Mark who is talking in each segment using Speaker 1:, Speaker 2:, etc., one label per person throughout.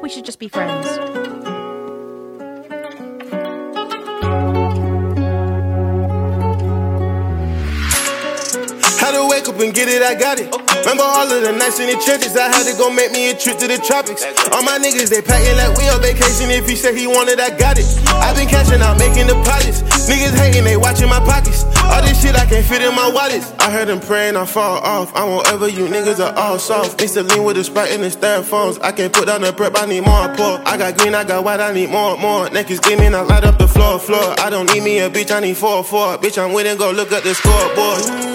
Speaker 1: we should just be friends.
Speaker 2: Had to wake up and get it, I got it. Remember all of the nights in the trenches, I had to go make me a trip to the tropics. All my niggas, they packing like we on vacation. If he said he wanted, I got it. I been cashing out, making deposits. Niggas hating, they watching my pockets. All this shit I can't fit in my wallets. I heard them praying, I fall off. I won't ever, you niggas are all soft. Mix the lean with the Sprite and the styrofoams. I can't put down the prep, I need more pour. I got green, I got white, I need more. Neck is gleaming, I light up the floor. I don't need me a bitch, I need 4-4. Bitch, I'm winning, go look at the scoreboard.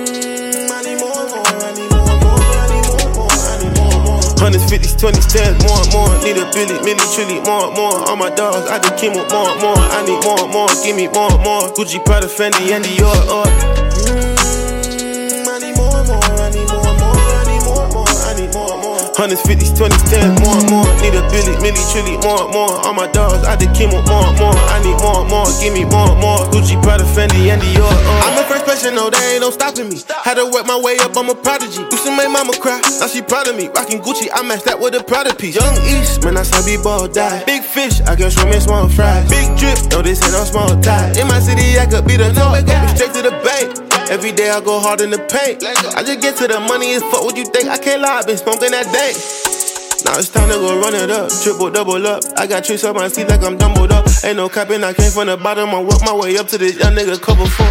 Speaker 2: Hundreds, 50s, 20s, 10s, more and more. Need a billy, milli, trilly, more and more. All my dogs, I just came with more and more. I need more and more, give me more and more. Gucci, Prada, Fendi, and Dior. I need more and more, I need more and more, I need more and more, I need more and more. Hundreds, 50s, 20s, 10s, more and more. Need a billy, milli, trilly, more and more. All my dogs, I just came with more and more. I need more and more, give me more and more. Gucci, Prada, Fendi, and Dior. I'm the first person, no, there ain't no stopping me. Had to work my way up, I'm a prodigy. Used to make mama cry, now she proud of me. Rockin' Gucci, I matched that with a Prada piece. Young East, man, that's how B-ball die. Big fish, I can swim in small fries. Big drip, no, this ain't no small tie. In my city, I could be the number, go straight to the bank. Every day I go hard in the paint. I just get to the money and fuck what you think. I can't lie, I been smoking that day. Now it's time to go run it up, triple, double up. I got tricks up my feet like I'm dumbled up. Ain't no capping, I came from the bottom. I work my way up to this young nigga cover for.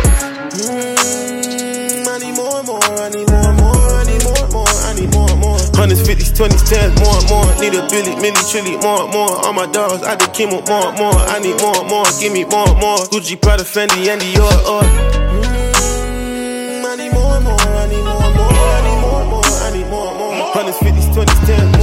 Speaker 2: I need more and more, I need more and more, I need more and more, I need more and more. Hundreds, 50s, 20s, 10s, more and more. Need a billy, milli, trilly, more and more. All my dogs, I just came with more and more. I need more and more, give me more and more. Gucci, Prada, Fendi, and Dior. I need more and more, I need more and more, I need more and more, I need more and more. Hundreds, 50s, 20s, 10s.